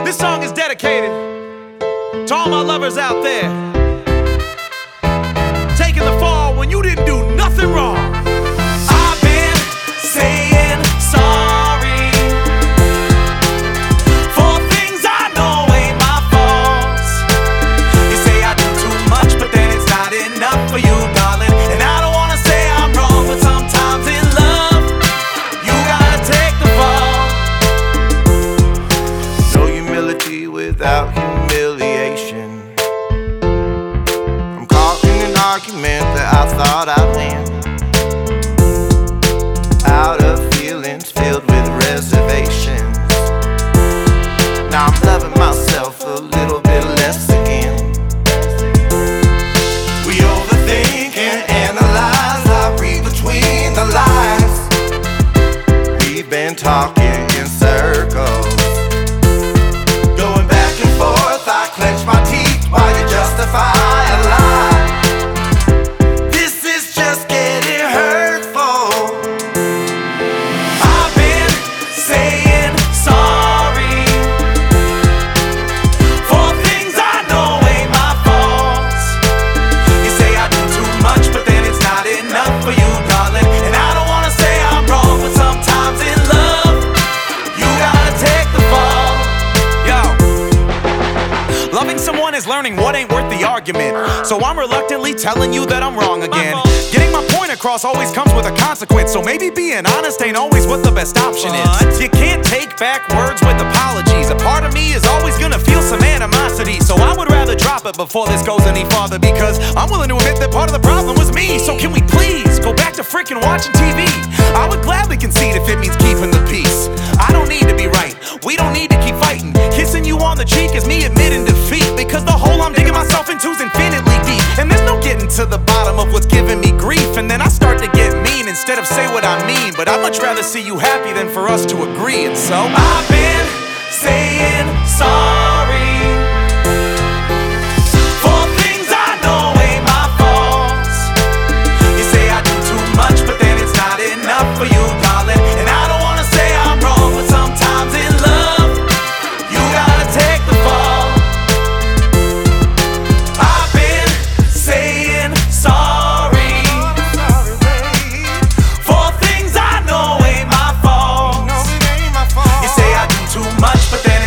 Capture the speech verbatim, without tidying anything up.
This song is dedicated to all my lovers out there, taking the fall when you didn't do nothing wrong. I've been saying sorry for things I know ain't my faults. You say I do too much, but then it's not enough for you, darling. And I don't wanna say I'm wrong, but sometimes in love you gotta take the fall. No humility without humiliation. I'm caught in an argument that I thought I'd win, out of feelings filled with reservations. Now I'm loving myself a little bit less again. We overthink and analyze, I read between the lines. We've been talking in circles, going back and forth. I clench my teeth while you justify a lie. This is just getting hurtful. I've been saying sorry for things I know ain't my faults. You say I do too much, but then it's not enough for you, darling. And I don't wanna say I'm wrong, but sometimes in love you gotta take the fall. Yo, loving someone is learning what ain't worth the argument. So I'm reluctantly telling you that I'm wrong again. Getting my point across always comes with a consequence, so maybe being honest ain't always what the best option is. You can't take back words with apologies. A part of me is always gonna feel some animosity, so I would rather drop it before this goes any farther, because I'm willing to admit that part of the problem was me. So can we please go back to freaking watching T V? I would gladly concede if it means keeping the peace. I don't need to be right, we don't need to keep fighting. Kissing you on the cheek is me admitting defeat, because the hole I'm digging myself into is infinitely deep. And there's no getting to the bottom of what's giving me grief, and then I start to get mean instead of say what I mean. But I'd much rather see you happy than for us to agree. And so I've been saying sorry for things I know ain't my faults. You say I do too much, but then it's not enough for you, darling. And I don't wanna say I'm wrong, but sometimes in love you gotta take the fall. I've been saying sorry for things I know ain't my fault. You say I do too much, but then